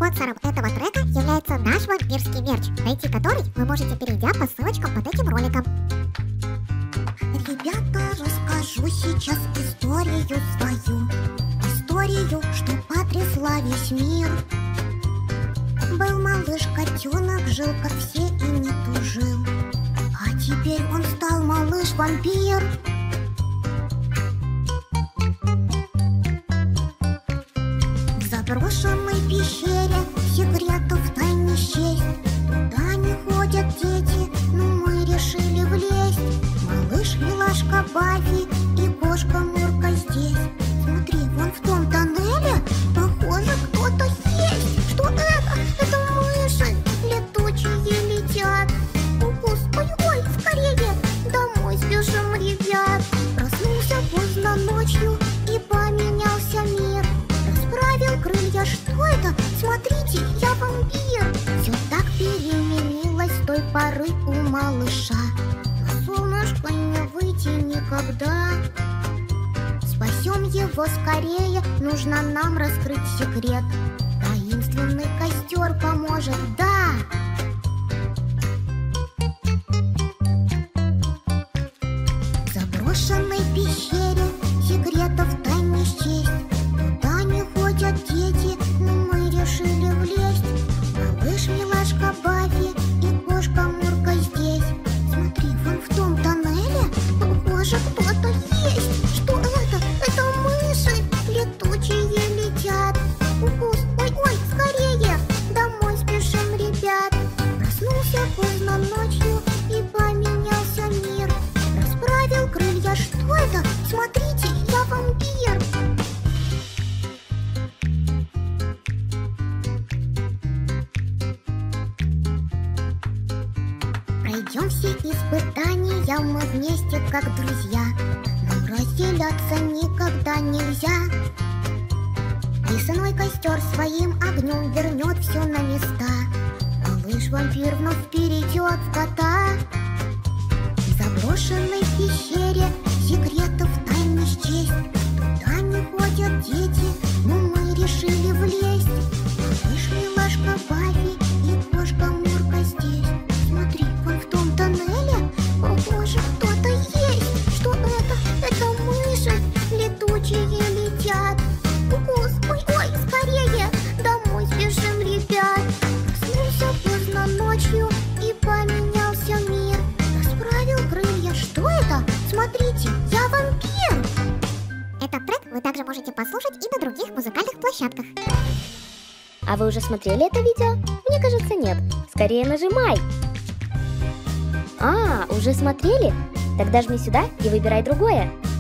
Спонсором этого трека является наш вампирский мерч, найти который вы можете, перейдя по ссылочкам под этим роликом. Ребята, расскажу сейчас историю свою. Историю, что потрясла весь мир. Был малыш-котенок, жил как все и не тужил. А теперь он стал малыш-вампир. В заброшенной пещере секретов тайны счесть. Туда не ходят дети, но мы решили влезть. Малыш, милашка Баффи и кошка Мурка здесь. Смотри, вон в том тоннеле, похоже, кто-то есть. Что это? Это мыши летучие летят. Ой, скорее, домой сбежим, ребят. Проснулся поздно ночью и поменялся мир. Расправил крылья, что это? Смотрите, я вампир. Все так переменилось с той поры у малыша. На солнышко не выйти никогда. Спасем его скорее, нужно нам раскрыть секрет. Таинственный костер поможет, да. В заброшенной пещере секретов тайны счесть. Туда не ходят дети, но мы решили влезть. Малыш, милашка Баффи и кошка Мурка здесь. Смотри, вон в том тоннеле, похоже, кто-то есть. Что это? Это мыши летучие летят. Ой, скорее, домой спешим, ребят. Проснулся поздно ночью и поменялся мир. Расправил крылья, что это? Смотрите, я вампир. Пройдем все испытания мы вместе, как друзья. Нам разделяться никогда нельзя. Лесной костер своим огнем вернет все на места. Малыш-вампир вновь перейдет в кота. В заброшенной пещере секретов тайны счесть. Туда не ходят дети, но мы решили влезть. Малыш, милашка Баффи и кошка Мурка здесь. Смотри, вон в том тоннеле, похоже, кто-то есть. Что это? Это мыши летучие летят. Ой, скорее, домой спешим, ребят. Проснулся поздно ночью и поменялся мир. Расправил крылья, что это? Смотрите, я вампир. Этот трек вы также можете послушать и на других музыкальных площадках. А вы уже смотрели это видео? Мне кажется, нет. Скорее нажимай. Уже смотрели? Тогда жми сюда и выбирай другое.